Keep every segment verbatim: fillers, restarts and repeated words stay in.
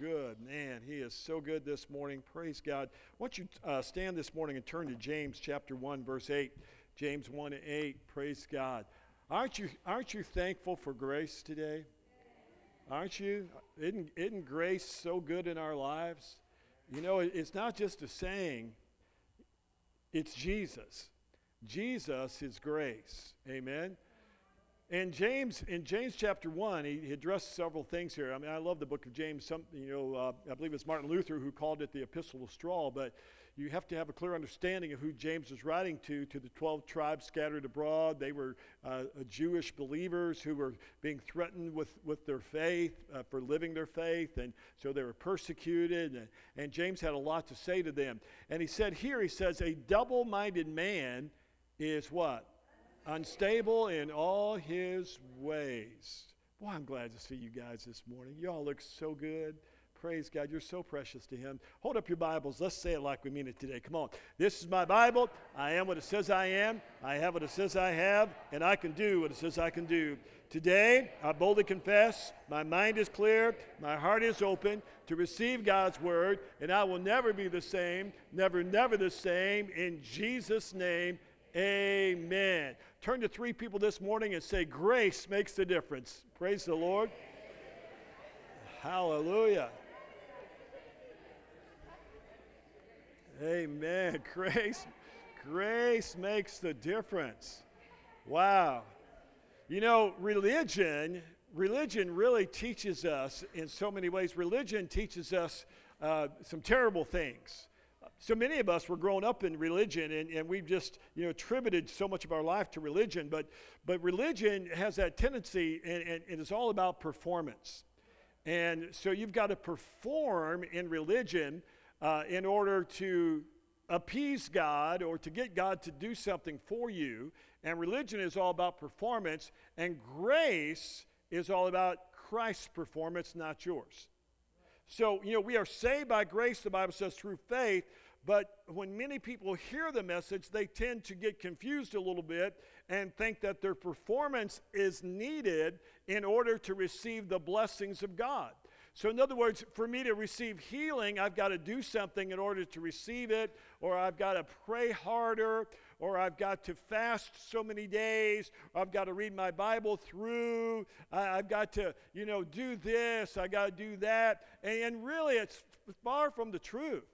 good. Man, he is so good this morning. Praise God. Why don't you uh, stand this morning and turn to James chapter one, verse eight. James one and eight. Praise God. Aren't you, aren't you thankful for grace today? Aren't you? Isn't, isn't grace so good in our lives? You know, it, it's not just a saying. It's Jesus. Jesus is grace. Amen. And James, in James chapter one, he, he addressed several things here. I mean, I love the book of James. Some, you know, uh, I believe it's Martin Luther who called it the Epistle of Straw, but you have to have a clear understanding of who James was writing to, to the twelve tribes scattered abroad. They were uh, Jewish believers who were being threatened with, with their faith, uh, for living their faith, and so they were persecuted, and, and James had a lot to say to them. And he said here, he says, a double-minded man is what? Unstable in all his ways. Boy, I'm glad to see you guys this morning. You all look so good. Praise God. You're so precious to him. Hold up your Bibles. Let's say it like we mean it today. Come on. This is my Bible. I am what it says I am. I have what it says I have. And I can do what it says I can do. Today, I boldly confess, my mind is clear, my heart is open to receive God's word, and I will never be the same, never, never the same. In Jesus' name, amen. Turn to three people this morning and say, grace makes the difference. Praise the Lord. Hallelujah. Amen. Grace, grace makes the difference. Wow. You know, religion, religion really teaches us in so many ways. Religion teaches us uh, some terrible things. So many of us were growing up in religion, and, and we've just, you know, attributed so much of our life to religion. But but religion has that tendency, and, and, and it's all about performance. And so you've got to perform in religion uh, in order to appease God or to get God to do something for you. And religion is all about performance, and grace is all about Christ's performance, not yours. So, you know, we are saved by grace, the Bible says, through faith. But when many people hear the message, they tend to get confused a little bit and think that their performance is needed in order to receive the blessings of God. So in other words, for me to receive healing, I've got to do something in order to receive it, or I've got to pray harder, or I've got to fast so many days, or I've got to read my Bible through, I've got to, you know, do this, I got to do that. And, and really, it's far from the truth.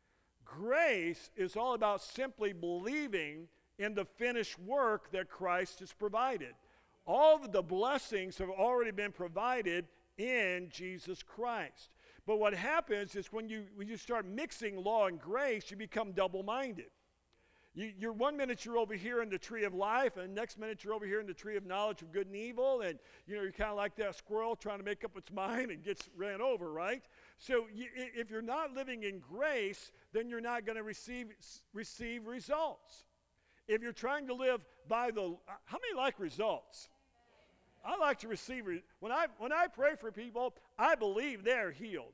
Grace is all about simply believing in the finished work that Christ has provided. All of the blessings have already been provided in Jesus Christ. But what happens is when you when you start mixing law and grace, you become double-minded. You, you're one minute you're over here in the tree of life, and the next minute you're over here in the tree of knowledge of good and evil, and you know you're kind of like that squirrel trying to make up its mind and gets ran over, right? So you, if you're not living in grace, then you're not going to receive receive results. If you're trying to live by the, how many like results? I like to receive, when I when I pray for people, I believe they're healed.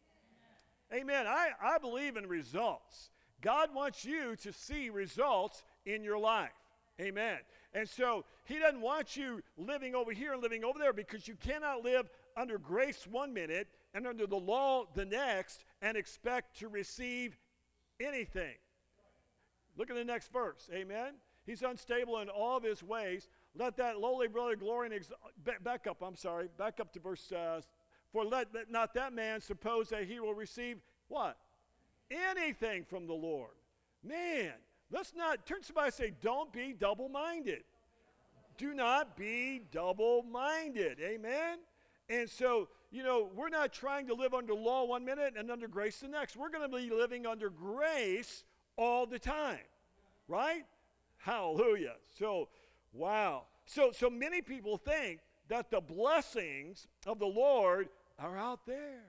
Amen. I, I believe in results. God wants you to see results in your life. Amen. And so he doesn't want you living over here and living over there, because you cannot live under grace one minute and under the law the next and expect to receive anything. Look at the next verse. Amen. He's unstable in all of his ways. Let that lowly brother glory and ex- back up, I'm sorry, back up to verse, uh, for let not that man suppose that he will receive what? Anything from the Lord. Man, let's not, turn to somebody and say, don't be double-minded. Do not be double-minded. Amen? And so, you know, we're not trying to live under law one minute and under grace the next. We're going to be living under grace all the time. Right? Hallelujah. So, wow. So, so many people think that the blessings of the Lord are out there.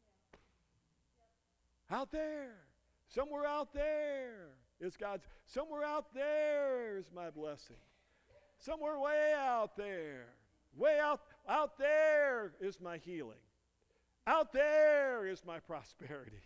Out there. Somewhere out there is God's. Somewhere out there is my blessing. Somewhere way out there. Way out, out there is my healing. Out there is my prosperity.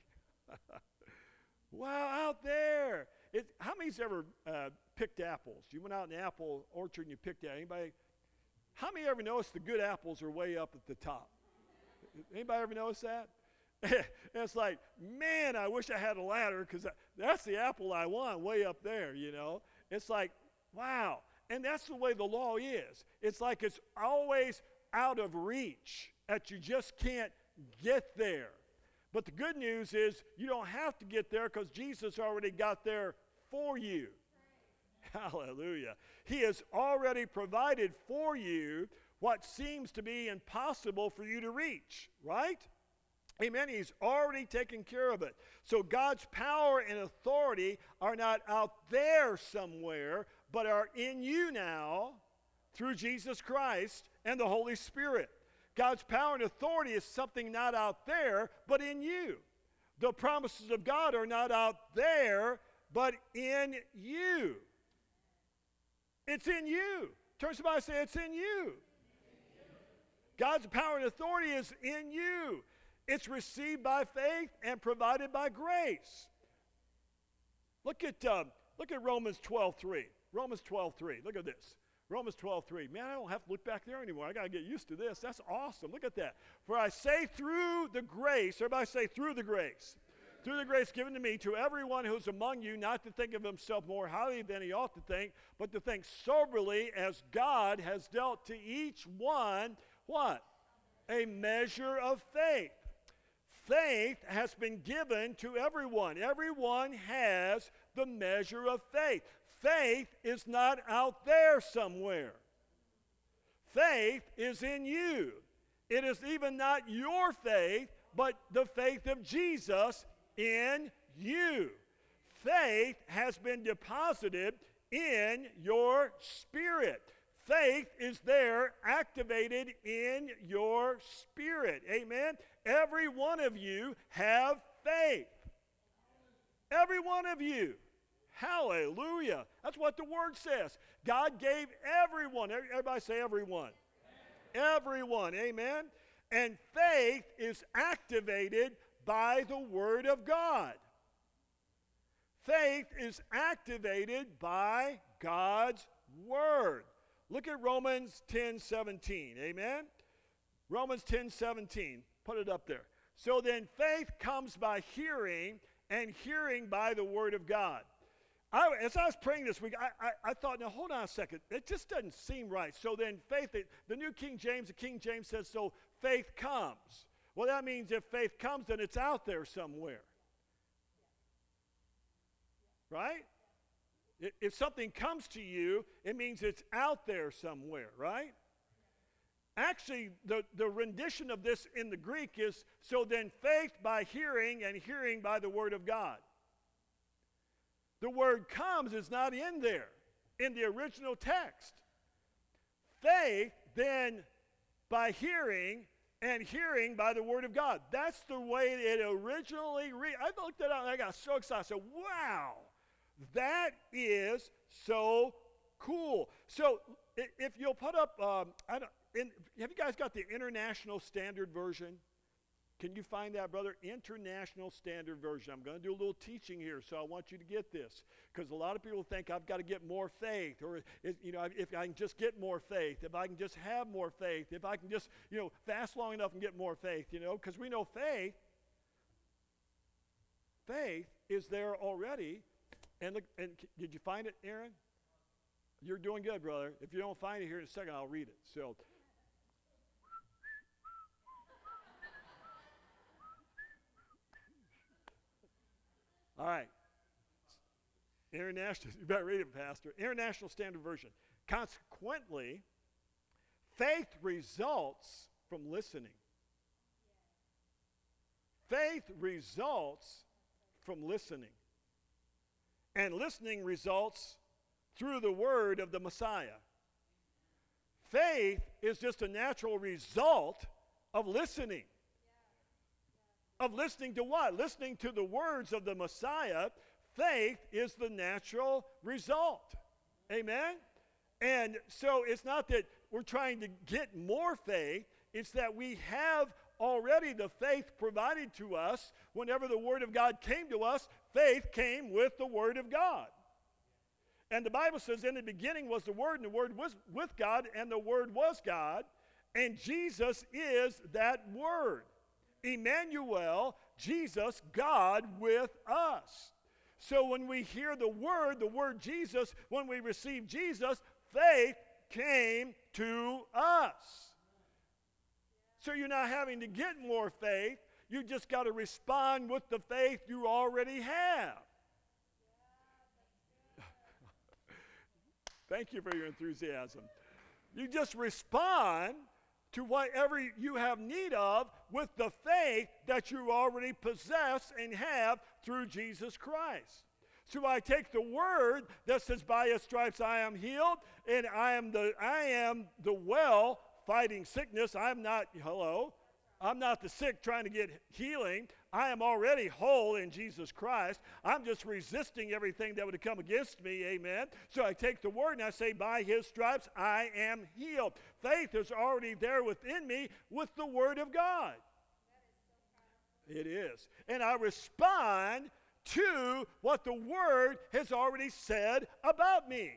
Wow, out there. It, how many's ever uh, picked apples? You went out in the apple orchard and you picked out. Anybody? How many ever noticed the good apples are way up at the top? Anybody ever notice that? It's like, man, I wish I had a ladder because that's the apple I want way up there, you know. It's like, wow. And that's the way the law is. It's like it's always out of reach, that you just can't get there. But the good news is you don't have to get there because Jesus already got there for you. Hallelujah. He has already provided for you what seems to be impossible for you to reach, right? Amen. He's already taken care of it. So God's power and authority are not out there somewhere, but are in you now through Jesus Christ and the Holy Spirit. God's power and authority is something not out there, but in you. The promises of God are not out there, but in you. It's in you. Turn to somebody and say, it's in you. God's power and authority is in you. It's received by faith and provided by grace. Look at, uh, look at Romans twelve three. Romans twelve three. Look at this. Romans twelve three. Man, I don't have to look back there anymore. I got to get used to this. That's awesome. Look at that. For I say through the grace, everybody say through the grace. Through the grace given to me, to everyone who's among you, not to think of himself more highly than he ought to think, but to think soberly as God has dealt to each one, what? A measure of faith. Faith has been given to everyone. Everyone has the measure of faith. Faith is not out there somewhere. Faith is in you. It is even not your faith, but the faith of Jesus in you. Faith has been deposited in your spirit. Faith is there activated in your spirit. Amen. Every one of you have faith. Every one of you. Hallelujah. That's what the word says. God gave everyone. Everybody say everyone. Everyone. Amen. And faith is activated by the word of God. Faith is activated by God's word. Look at Romans ten seventeen. Amen? Romans ten seventeen. Put it up there. So then faith comes by hearing, and hearing by the word of God. I, as I was praying this week, I, I, I thought, now hold on a second. It just doesn't seem right. So then faith, the New King James, the King James says, so faith comes. Well, that means if faith comes, then it's out there somewhere. Right? If something comes to you, it means it's out there somewhere, right? Actually, the, the rendition of this in the Greek is, so then faith by hearing, and hearing by the word of God. The word comes is not in there, in the original text. Faith then by hearing, and hearing by the word of God. That's the way it originally read. I looked at it and I got so excited. I said, wow, that is so cool. So if you'll put up, um, I don't, in, have you guys got the International Standard Version? Can you find that, brother? International Standard Version. I'm going to do a little teaching here, so I want you to get this. Because a lot of people think I've got to get more faith, or you know, if I can just get more faith, if I can just have more faith, if I can just, you know, fast long enough and get more faith, you know, because we know faith, faith is there already. And, look, and did you find it, Aaron? You're doing good, brother. If you don't find it here in a second, I'll read it. So. All right. International, you better read it, Pastor. International Standard Version. Consequently, faith results from listening. Faith results from listening. And listening results through the word of the Messiah. Faith is just a natural result of listening. Of listening to what? Listening to the words of the Messiah. Faith is the natural result. Amen? And so it's not that we're trying to get more faith. It's that we have already the faith provided to us. Whenever the Word of God came to us, faith came with the Word of God. And the Bible says, in the beginning was the Word, and the Word was with God, and the Word was God. And Jesus is that Word. Emmanuel, Jesus, God with us. So when we hear the word, the word Jesus, when we receive Jesus, faith came to us. So you're not having to get more faith. You just got to respond with the faith you already have. Thank you for your enthusiasm. You just respond to whatever you have need of with the faith that you already possess and have through Jesus Christ. So I take the word that says, by his stripes I am healed, and I am the I am the well fighting sickness. I'm not, hello, I'm not the sick trying to get healing. I am already whole in Jesus Christ. I'm just resisting everything that would come against me, amen. So I take the word and I say, by his stripes I am healed. Faith is already there within me with the word of God. It is. And I respond to what the word has already said about me.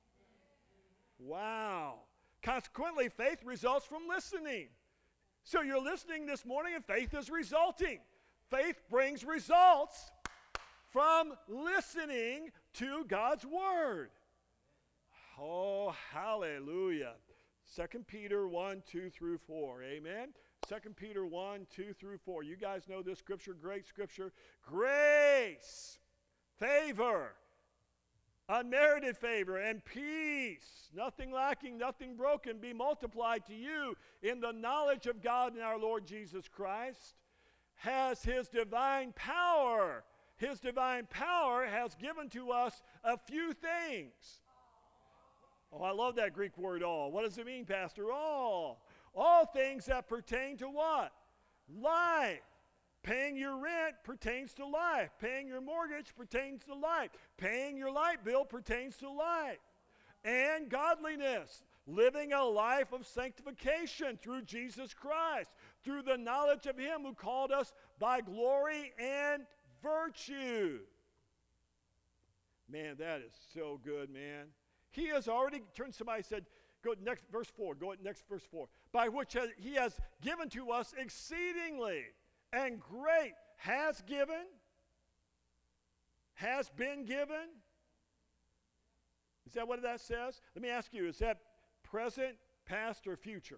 Wow. Consequently, faith results from listening. So you're listening this morning and faith is resulting. Faith brings results from listening to God's word. Oh, hallelujah. Second Peter one, two through four. Amen. Second Peter one, two through four. You guys know this scripture, great scripture. Grace, favor, unmerited favor, and peace, nothing lacking, nothing broken, be multiplied to you in the knowledge of God and our Lord Jesus Christ. Has his divine power. His divine power has given to us a few things. Oh, I love that Greek word all. What does it mean, Pastor? All. All things that pertain to what? Life. Paying your rent pertains to life. Paying your mortgage pertains to life. Paying your light bill pertains to life. And godliness. Living a life of sanctification through Jesus Christ. Through the knowledge of him who called us by glory and virtue. Man, that is so good, man. He has already, turn to somebody and said, go next, verse four, go next verse four. By which he has given to us exceedingly and great, has given, has been given. Is that what that says? Let me ask you, is that present, past, or future?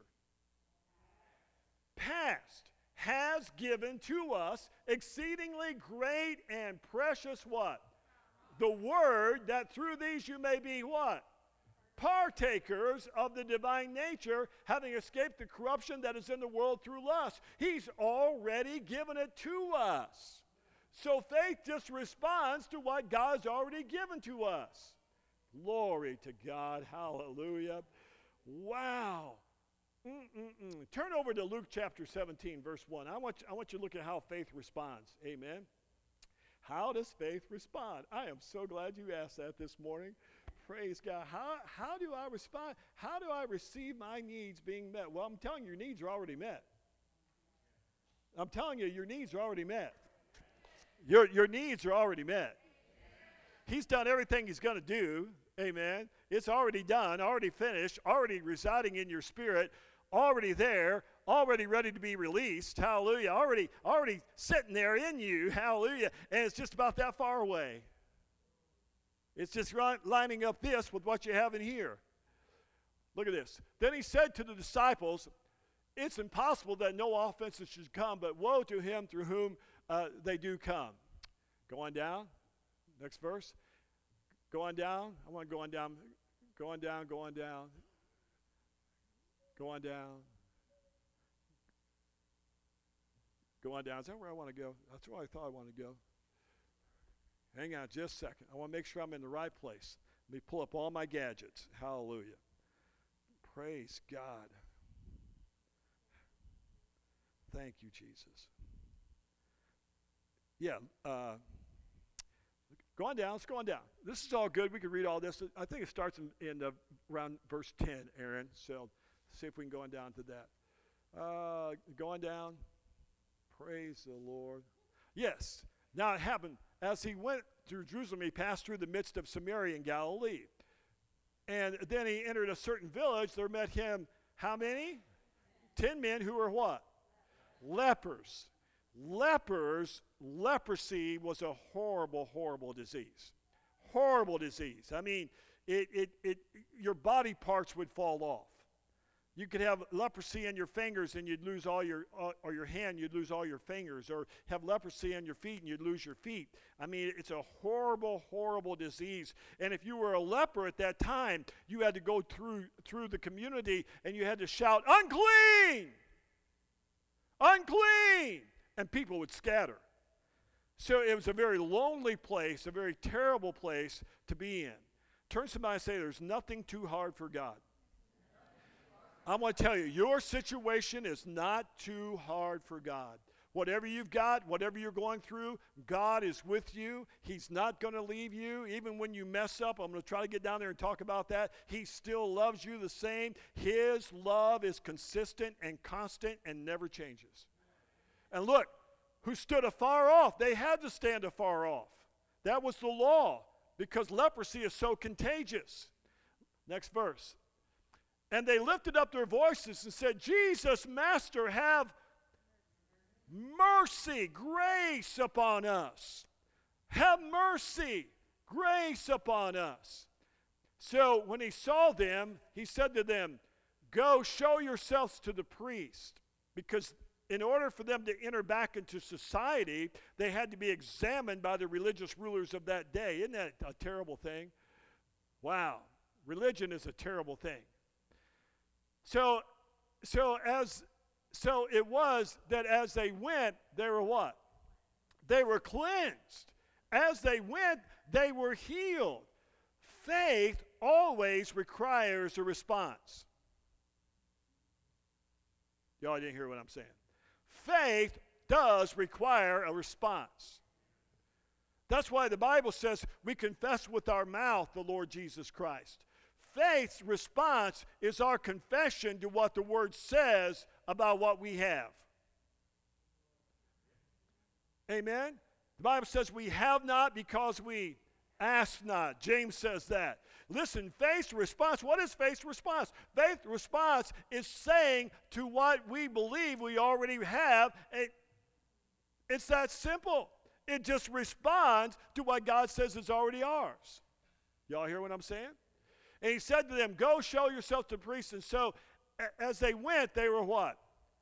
Past. Has given to us exceedingly great and precious what? The word, that through these you may be what? Partakers of the divine nature, having escaped the corruption that is in the world through lust. He's already given it to us. So faith just responds to what God's already given to us. Glory to God. Hallelujah. Wow. Mm-mm-mm. Turn over to Luke chapter seventeen, verse one. I want, you, I want you to look at how faith responds. Amen. How does faith respond? I am so glad you asked that this morning. Praise God. How, how do I respond? How do I receive my needs being met? Well, I'm telling you, your needs are already met. I'm telling you, your needs are already met. Your, your needs are already met. He's done everything he's going to do. Amen. It's already done, already finished, already residing in your spirit, already there, already ready to be released. Hallelujah. Already, already sitting there in you. Hallelujah. And it's just about that far away. It's just right, lining up this with what you have in here. Look at this. Then he said to the disciples, it's impossible that no offenses should come, but woe to him through whom uh, they do come. Go on down. Next verse. Go on down. I want to go on down. Go on down, go on down. Go on down. Go on down. Is that where I want to go? That's where I thought I wanted to go. Hang on just a second. I want to make sure I'm in the right place. Let me pull up all my gadgets. Hallelujah. Praise God. Thank you, Jesus. Yeah. Uh, go on down. Let's go on down. This is all good. We can read all this. I think it starts in, in uh, around verse ten, Aaron. So see if we can go on down to that. Uh, going down. Praise the Lord. Yes. Now it happened. As he went through Jerusalem, he passed through the midst of Samaria and Galilee. And then he entered a certain village. There met him how many? Ten men who were what? Lepers. lepers, leprosy was a horrible, horrible disease. Horrible disease. I mean, it, it, it, your body parts would fall off. You could have leprosy in your fingers and you'd lose all your, uh, or your hand, you'd lose all your fingers, or have leprosy on your feet and you'd lose your feet. I mean, it's a horrible, horrible disease. And if you were a leper at that time, you had to go through, through the community and you had to shout, unclean! Unclean! And people would scatter. So it was a very lonely place, a very terrible place to be in. Turn to somebody and say, there's nothing too hard for God. I'm going to tell you, your situation is not too hard for God. Whatever you've got, whatever you're going through, God is with you. He's not going to leave you. Even when you mess up, I'm going to try to get down there and talk about that. He still loves you the same. His love is consistent and constant and never changes. And look, who stood afar off? They had to stand afar off. That was the law because leprosy is so contagious. Next verse. And they lifted up their voices and said, Jesus, Master, have mercy, grace upon us. Have mercy, grace upon us. So when he saw them, he said to them, go show yourselves to the priest. Because in order for them to enter back into society, they had to be examined by the religious rulers of that day. Isn't that a terrible thing? Wow, religion is a terrible thing. So, so as so it was that as they went, they were what? They were cleansed. As they went, they were healed. Faith always requires a response. Y'all didn't hear what I'm saying. Faith does require a response. That's why the Bible says we confess with our mouth the Lord Jesus Christ. Faith's response is our confession to what the Word says about what we have. Amen? The Bible says we have not because we ask not. James says that. Listen, faith's response, what is faith's response? Faith's response is saying to what we believe we already have. It, it's that simple. It just responds to what God says is already ours. Y'all hear what I'm saying? And he said to them, go show yourself to the priest. And so as they went, they were what?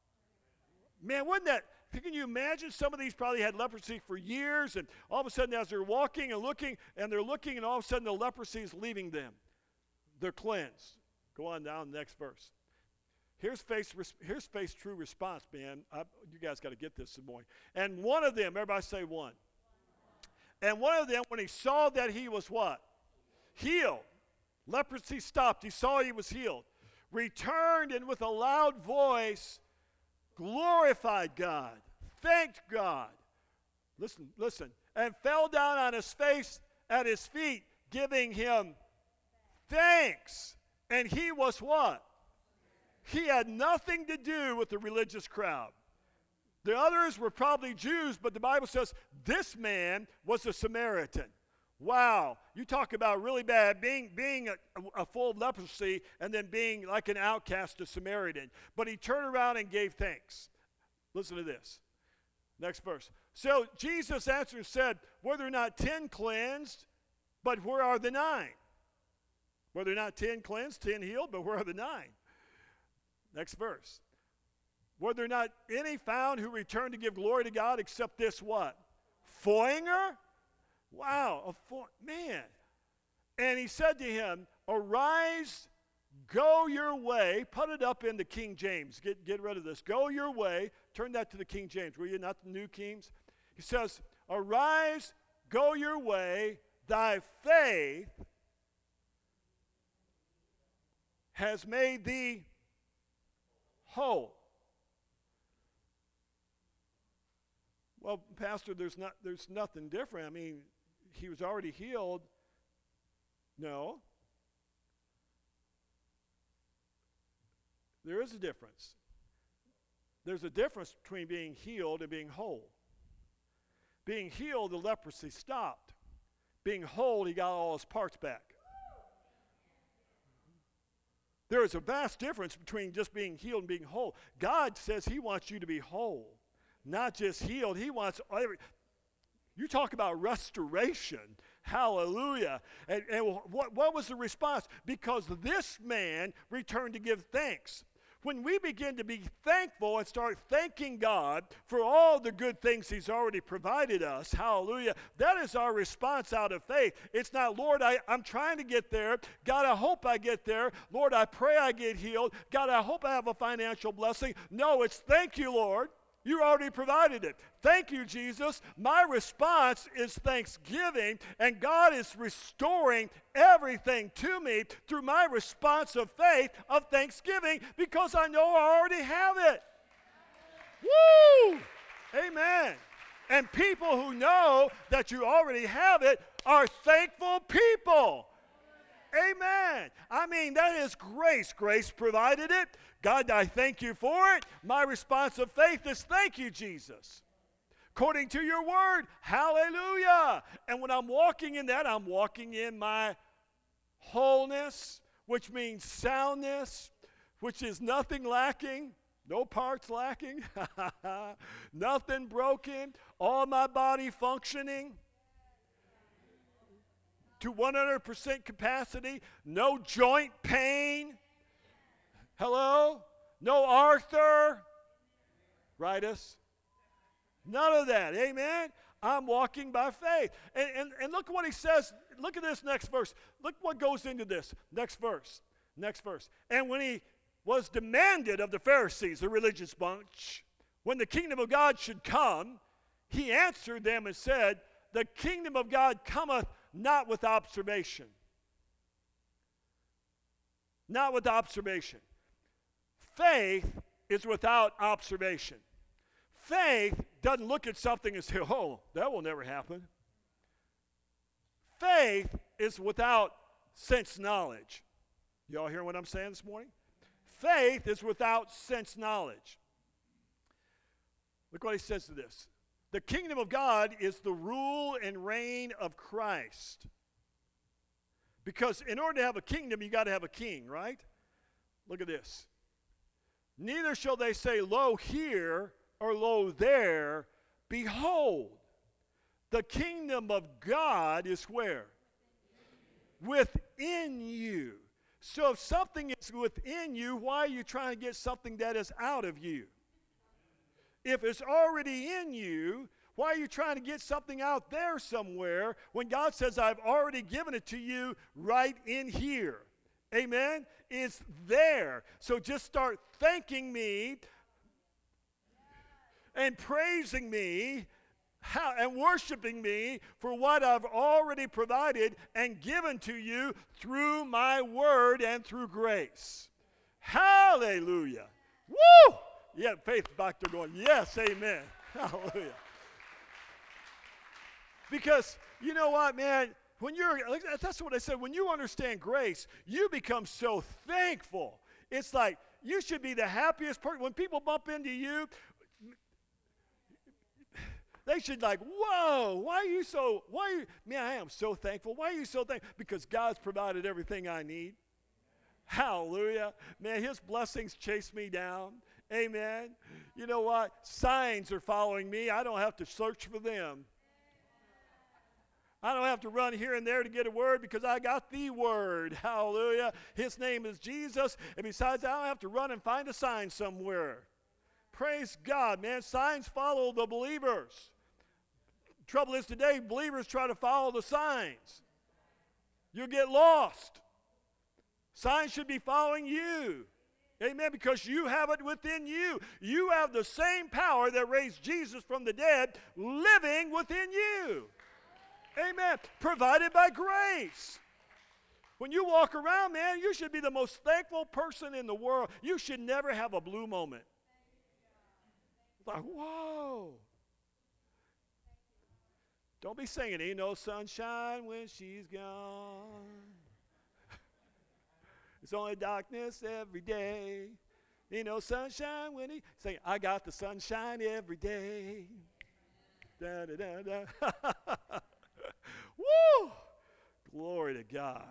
Man, wouldn't that, can you imagine some of these probably had leprosy for years, and all of a sudden as they're walking and looking, and they're looking, and all of a sudden the leprosy is leaving them. They're cleansed. Go on down, next verse. Here's faith's, here's faith's true response, man. I, you guys got to get this this morning. And one of them, everybody say one. And one of them, when he saw that he was what? Healed. Leprosy stopped. He saw he was healed. Returned and with a loud voice glorified God, thanked God. Listen, listen. And fell down on his face at his feet, giving him thanks. And he was what? He had nothing to do with the religious crowd. The others were probably Jews, but the Bible says this man was a Samaritan. Wow, you talk about really bad, being, being a, a full of leprosy and then being like an outcast, a Samaritan. But he turned around and gave thanks. Listen to this. Next verse. So Jesus answered and said, were there not ten cleansed, but where are the nine? Were there not ten cleansed, ten healed, but where are the nine? Next verse. Were there not any found who returned to give glory to God except this what? Foreigner? Wow, a for, man. And he said to him, arise, go your way. Put it up in the King James. Get, get rid of this. Go your way. Turn that to the King James, will you? Not the New Kings. He says, arise, go your way. Thy faith has made thee whole. Well, Pastor, there's not there's nothing different. I mean, he was already healed. No. There is a difference. There's a difference between being healed and being whole. Being healed, the leprosy stopped. Being whole, he got all his parts back. There is a vast difference between just being healed and being whole. God says he wants you to be whole. not just healed. He wants every, you talk about restoration. Hallelujah. And, and what, what was the response? Because this man returned to give thanks. When we begin to be thankful and start thanking God for all the good things he's already provided us, hallelujah, that is our response out of faith. It's not, Lord, I, I'm trying to get there. God, I hope I get there. Lord, I pray I get healed. God, I hope I have a financial blessing. No, it's thank you, Lord. You already provided it. Thank you, Jesus. My response is thanksgiving, and God is restoring everything to me through my response of faith of thanksgiving because I know I already have it. Woo! Amen. And people who know that you already have it are thankful people. Amen. I mean, that is grace. Grace provided it. God, I thank you for it. My response of faith is thank you, Jesus. According to your word, hallelujah. And when I'm walking in that, I'm walking in my wholeness, which means soundness, which is nothing lacking, no parts lacking, nothing broken, all my body functioning to one hundred percent capacity, no joint pain. Hello? No arthritis. None of that. Amen? I'm walking by faith. And, and, and look what he says. Look at this next verse. Look what goes into this. Next verse. Next verse. And when he was demanded of the Pharisees, the religious bunch, when the kingdom of God should come, he answered them and said, the kingdom of God cometh not with observation. Not with observation. Faith is without observation. Faith doesn't look at something and say, oh, that will never happen. Faith is without sense knowledge. Y'all hear what I'm saying this morning? Faith is without sense knowledge. Look what he says to this. The kingdom of God is the rule and reign of Christ. Because in order to have a kingdom, you got to have a king, right? Look at this. Neither shall they say, lo here, or lo there. Behold, the kingdom of God is where? Within you. So if something is within you, why are you trying to get something that is out of you? If it's already in you, why are you trying to get something out there somewhere when God says, I've already given it to you right in here? Amen? It's there. So just start thanking me and praising me how, and worshiping me for what I've already provided and given to you through my word and through grace. Hallelujah. Woo! Yeah, faith back there going, yes, amen. Hallelujah. Because, you know what, man? When you're, that's what I said, when you understand grace, you become so thankful. It's like, you should be the happiest person. When people bump into you, they should like, whoa, why are you so, why are you, man, I am so thankful. Why are you so thankful? Because God's provided everything I need. Hallelujah. Man, his blessings chase me down. Amen. You know what? Signs are following me. I don't have to search for them. I don't have to run here and there to get a word because I got the word. Hallelujah. His name is Jesus. And besides, I don't have to run and find a sign somewhere. Praise God, man. Signs follow the believers. Trouble is today, believers try to follow the signs. You'll get lost. Signs should be following you. Amen. Because you have it within you. You have the same power that raised Jesus from the dead living within you. Amen. Provided by grace. When you walk around, man, you should be the most thankful person in the world. You should never have a blue moment. Like, whoa. Don't be singing, ain't no sunshine when she's gone. It's only darkness every day. Ain't no sunshine when he say, I got the sunshine every day. Da, da, da, da. Woo! Glory to God.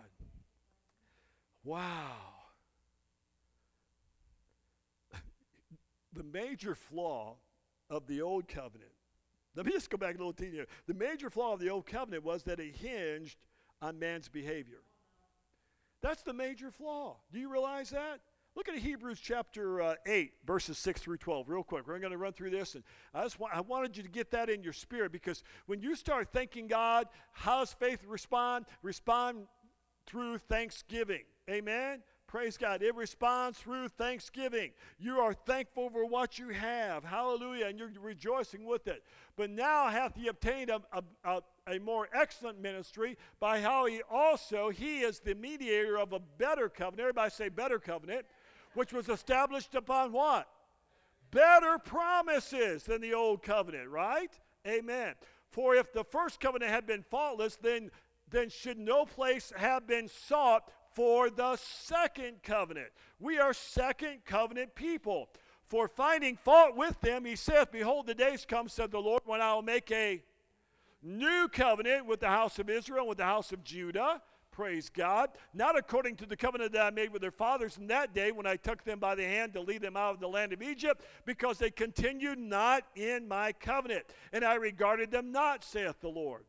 Wow. The major flaw of the old covenant. Let me just go back a little teeny. The major flaw of the old covenant was that it hinged on man's behavior. That's the major flaw. Do you realize that? Look at Hebrews chapter uh, eight, verses six through twelve, real quick. We're going to run through this, and I just want, I wanted you to get that in your spirit, because when you start thanking God, how does faith respond? Respond through thanksgiving. Amen? Praise God. It responds through thanksgiving. You are thankful for what you have. Hallelujah. And you're rejoicing with it. But now hath he obtained a, a, a, a more excellent ministry, by how he also, he is the mediator of a better covenant. Everybody say better covenant, which was established upon what? Better promises than the old covenant, right? Amen. For if the first covenant had been faultless, then, then should no place have been sought for the second covenant. We are second covenant people. For finding fault with them, he saith, behold, the days come, said the Lord, when I will make a new covenant with the house of Israel and with the house of Judah. Praise God. Not according to the covenant that I made with their fathers in that day, when I took them by the hand to lead them out of the land of Egypt, because they continued not in my covenant, and I regarded them not, saith the Lord.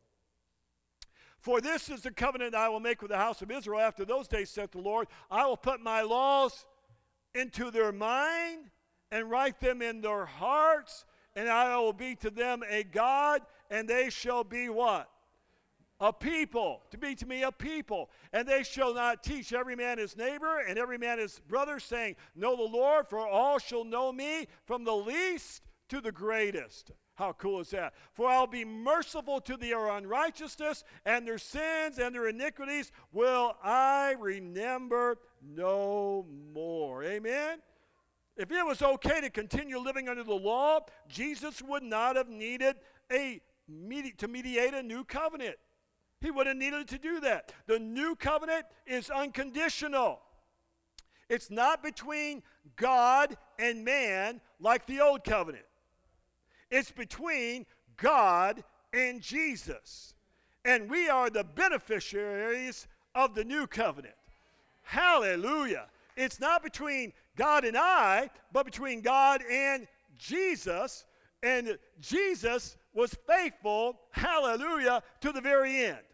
For this is the covenant I will make with the house of Israel after those days, saith the Lord. I will put my laws into their mind and write them in their hearts, and I will be to them a God, and they shall be what? A people. To be to me a people. And they shall not teach every man his neighbor and every man his brother, saying, know the Lord, for all shall know me, from the least to the greatest. How cool is that? For I'll be merciful to their unrighteousness, and their sins and their iniquities will I remember no more. Amen? If it was okay to continue living under the law, Jesus would not have needed a medi- to mediate a new covenant. He would have needed to do that. The new covenant is unconditional. It's not between God and man like the old covenant. It's between God and Jesus. And we are the beneficiaries of the new covenant. Hallelujah. It's not between God and I, but between God and Jesus. And Jesus was faithful, hallelujah, to the very end.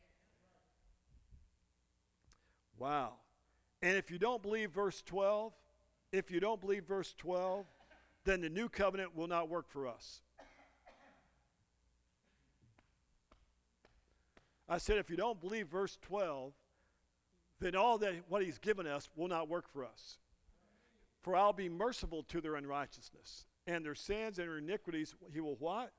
Wow. And if you don't believe verse twelve, if you don't believe verse twelve, then the new covenant will not work for us. I said, if you don't believe verse twelve, then all that what he's given us will not work for us. For I'll be merciful to their unrighteousness, and their sins and their iniquities he will what?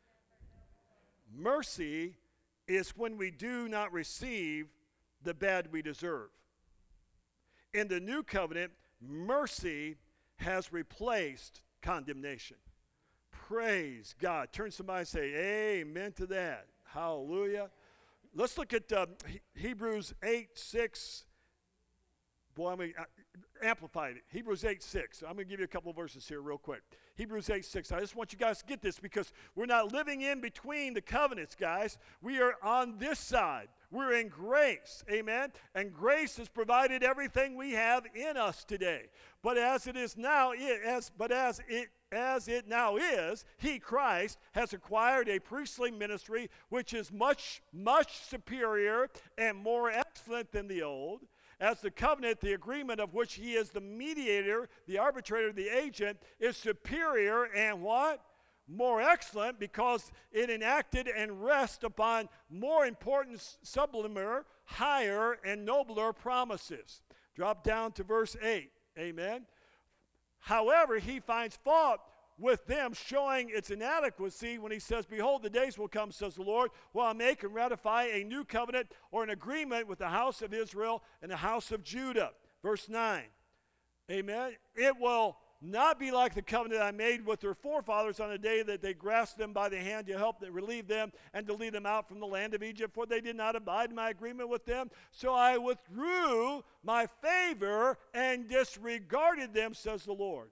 Mercy is when we do not receive the bad we deserve. In the new covenant, mercy has replaced condemnation. Praise God. Turn to somebody and say amen to that. Hallelujah. Let's look at uh, Hebrews eight six. Boy, I'm going to amplify it. Hebrews eight six. I'm going to give you a couple of verses here real quick. Hebrews eight six. I just want you guys to get this, because we're not living in between the covenants, guys. We are on this side. We're in grace. Amen? And grace has provided everything we have in us today. But as it is now, it, as but as it as it now is, he, Christ, has acquired a priestly ministry which is much, much superior and more excellent than the old. As the covenant, the agreement of which he is the mediator, the arbitrator, the agent, is superior and what? More excellent, because it enacted and rests upon more important, sublimer, higher, and nobler promises. Drop down to verse eight. Amen. However, he finds fault with them, showing its inadequacy when he says, behold, the days will come, says the Lord, will I make and ratify a new covenant or an agreement with the house of Israel and the house of Judah. Verse nine. Amen. It will not be like the covenant I made with their forefathers on the day that they grasped them by the hand to help them, relieve them, and to lead them out from the land of Egypt, for they did not abide in my agreement with them. So I withdrew my favor and disregarded them, says the Lord.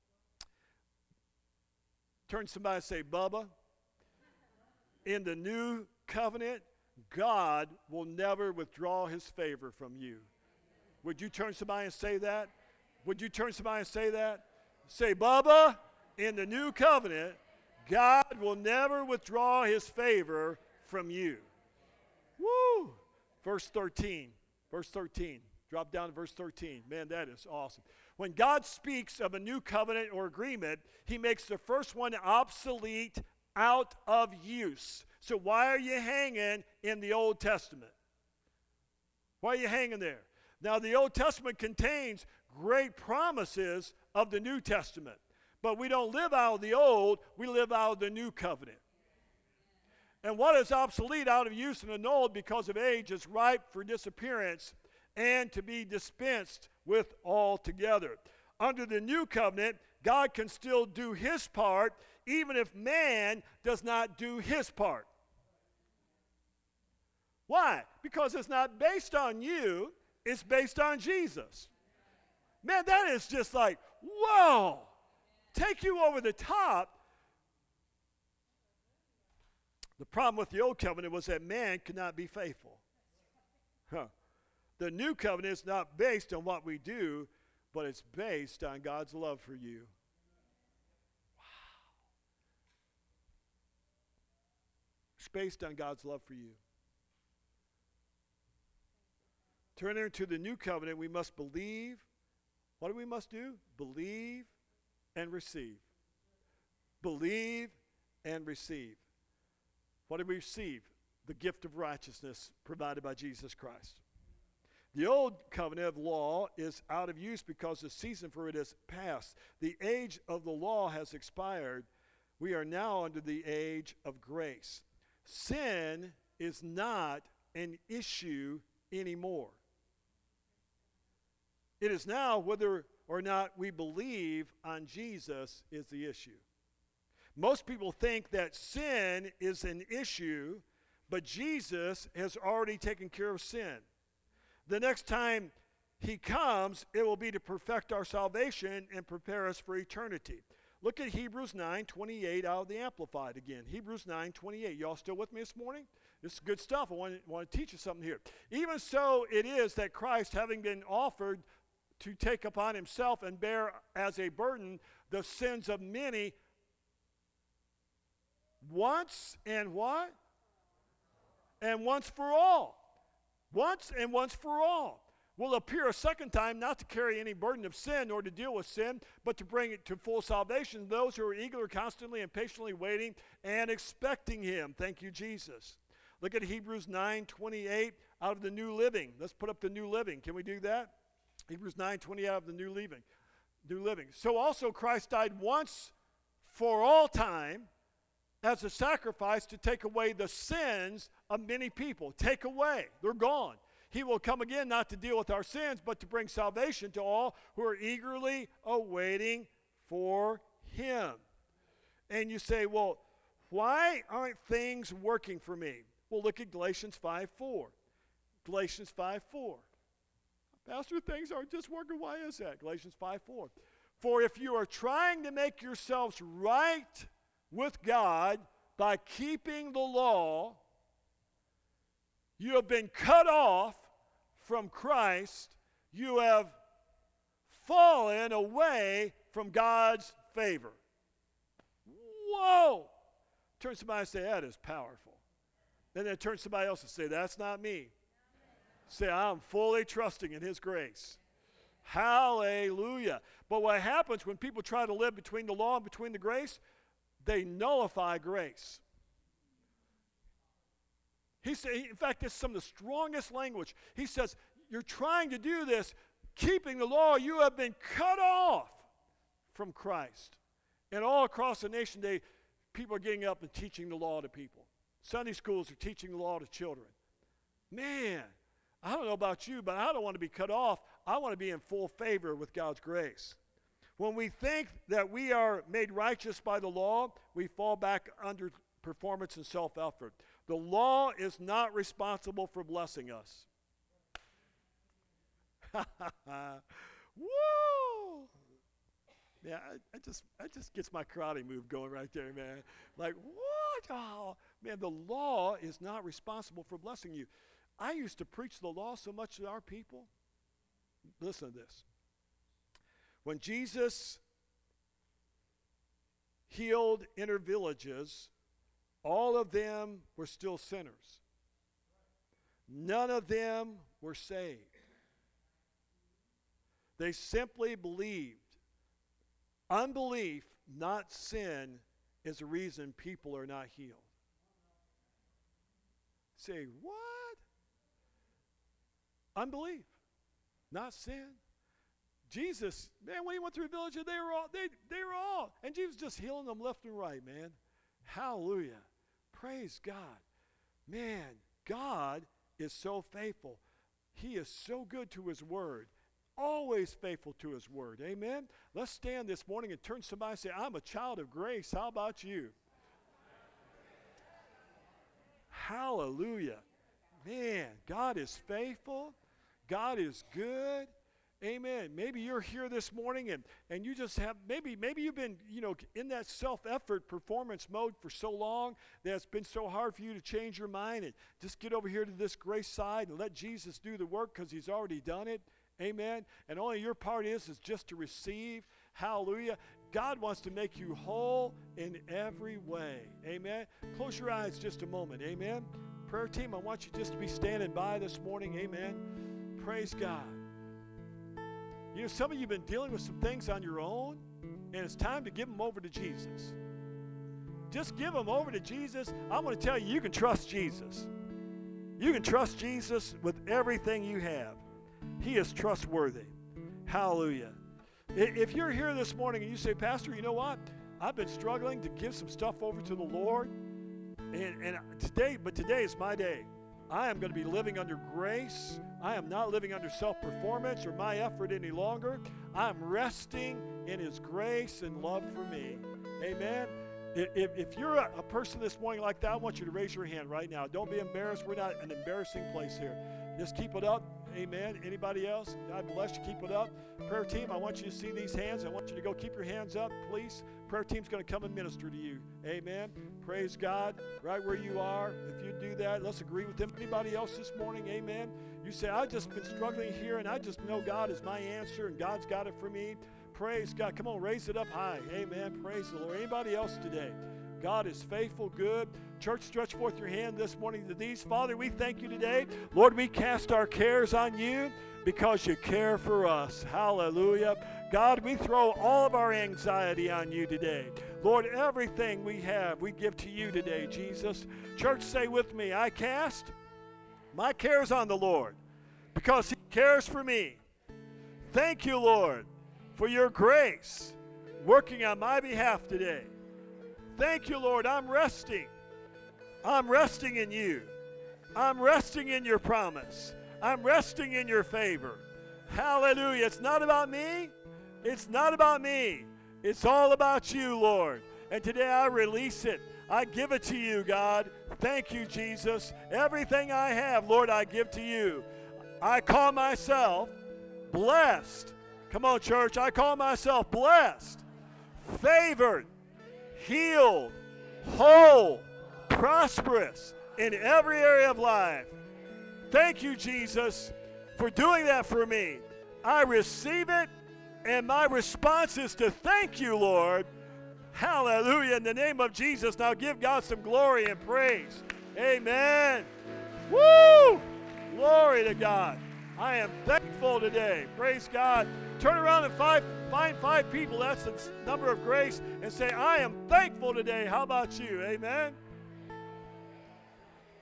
Turn to somebody and say, Bubba, in the new covenant, God will never withdraw his favor from you. Would you turn to somebody and say that? Would you turn to somebody and say that? Say, Bubba, in the new covenant, God will never withdraw his favor from you. Woo! Verse thirteen. Verse thirteen. Drop down to verse thirteen. Man, that is awesome. When God speaks of a new covenant or agreement, he makes the first one obsolete, out of use. So why are you hanging in the Old Testament? Why are you hanging there? Now, the Old Testament contains great promises of the New Testament. But we don't live out of the old, we live out of the new covenant. And what is obsolete, out of use, and annulled because of age is ripe for disappearance and to be dispensed with altogether. Under the new covenant, God can still do his part, even if man does not do his part. Why? Because it's not based on you, it's based on Jesus. Man, that is just like, whoa! Take you over the top. The problem with the old covenant was that man could not be faithful. Huh. The new covenant is not based on what we do, but it's based on God's love for you. Wow. It's based on God's love for you. Turning to the new covenant, we must believe. What do we must do? Believe and receive. Believe and receive. What do we receive? The gift of righteousness provided by Jesus Christ. The old covenant of law is out of use because the season for it is past. The age of the law has expired. We are now under the age of grace. Sin is not an issue anymore. It is now whether or not we believe on Jesus is the issue. Most people think that sin is an issue, but Jesus has already taken care of sin. The next time he comes, it will be to perfect our salvation and prepare us for eternity. Look at Hebrews nine twenty-eight out of the Amplified again. Hebrews nine twenty-eight. Y'all still with me this morning? This is good stuff. I want to, want to teach you something here. Even so it is that Christ, having been offered to take upon himself and bear as a burden the sins of many once and what? And once for all. Once and once for all. Will appear a second time not to carry any burden of sin or to deal with sin, but to bring it to full salvation those who are eagerly, constantly, and patiently waiting and expecting him. Thank you, Jesus. Look at Hebrews nine twenty-eight out of the New Living. Let's put up the New Living. Can we do that? Hebrews nine twenty out of the New Living. New Living. So also Christ died once for all time as a sacrifice to take away the sins of many people. Take away. They're gone. He will come again not to deal with our sins, but to bring salvation to all who are eagerly awaiting for him. And you say, well, why aren't things working for me? Well, look at Galatians five four. Galatians five four. Pastor, things aren't just working. Why is that? Galatians five four. For if you are trying to make yourselves right with God by keeping the law, you have been cut off from Christ. You have fallen away from God's favor. Whoa! Turn to somebody and say, that is powerful. And then turn to somebody else and say, that's not me. Say, I'm fully trusting in his grace. Hallelujah. But what happens when people try to live between the law and between the grace, they nullify grace. He said, in fact, this is some of the strongest language. He says, you're trying to do this, keeping the law, you have been cut off from Christ. And all across the nation today, people are getting up and teaching the law to people. Sunday schools are teaching the law to children. Man, I don't know about you, but I don't want to be cut off. I want to be in full favor with God's grace. When we think that we are made righteous by the law, we fall back under performance and self-effort. The law is not responsible for blessing us. Woo! Yeah, I, I just I just gets my karate move going right there, man. Like, what? Oh, man, the law is not responsible for blessing you. I used to preach the law so much to our people. Listen to this. When Jesus healed inner villages, all of them were still sinners. None of them were saved. They simply believed. Unbelief, not sin, is the reason people are not healed. Say, what? Unbelief, not sin. Jesus, man, when he went through a village, they were all, they, they were all, and Jesus just healing them left and right, man. Hallelujah. Praise God. Man, God is so faithful. He is so good to his word. Always faithful to his word. Amen. Let's stand this morning and turn to somebody and say, I'm a child of grace. How about you? Hallelujah. Man, God is faithful. God is good. Amen. Maybe you're here this morning and, and you just have, maybe maybe you've been, you know, in that self-effort performance mode for so long that it's been so hard for you to change your mind and just get over here to this grace side and let Jesus do the work because he's already done it. Amen. And only your part is is just to receive. Hallelujah. God wants to make you whole in every way. Amen. Close your eyes just a moment. Amen. Prayer team, I want you just to be standing by this morning. Amen. Praise God. You know, some of you have been dealing with some things on your own, and it's time to give them over to Jesus. Just give them over to Jesus. I'm going to tell you, you can trust Jesus. You can trust Jesus with everything you have. He is trustworthy. Hallelujah. If you're here this morning and you say, Pastor, you know what? I've been struggling to give some stuff over to the Lord, and, and today, but today is my day. I am going to be living under grace. I am not living under self-performance or my effort any longer. I'm resting in his grace and love for me. Amen. If, if you're a, a person this morning like that, I want you to raise your hand right now. Don't be embarrassed. We're not an embarrassing place here. Just keep it up. Amen. Anybody else? God bless you. Keep it up. Prayer team, I want you to see these hands. I want you to go keep your hands up, please. Prayer team's going to come and minister to you. Amen. Praise God. Right where you are. If you do that, let's agree with them. Anybody else this morning? Amen. You say, I've just been struggling here, and I just know God is my answer, and God's got it for me. Praise God. Come on, raise it up high. Amen. Praise the Lord. Anybody else today? God is faithful, good. Church, stretch forth your hand this morning to these. Father, we thank you today. Lord, we cast our cares on you because you care for us. Hallelujah. God, we throw all of our anxiety on you today. Lord, everything we have, we give to you today, Jesus. Church, say with me, I cast my cares on the Lord because he cares for me. Thank you, Lord, for your grace working on my behalf today. Thank you, Lord. I'm resting. I'm resting in you. I'm resting in your promise. I'm resting in your favor. Hallelujah. It's not about me. It's not about me. It's all about you, Lord. And today I release it. I give it to you, God. Thank you, Jesus. Everything I have, Lord, I give to you. I call myself blessed. Come on, church. I call myself blessed, favored, healed, whole, prosperous in every area of life. Thank you, Jesus, for doing that for me. I receive it, and my response is to thank you, Lord. Hallelujah. In the name of Jesus, now give God some glory and praise. Amen. Woo! Glory to God. I am thankful today. Praise God. Turn around and five, find five people, that's the number of grace, and say, I am thankful today. How about you? Amen.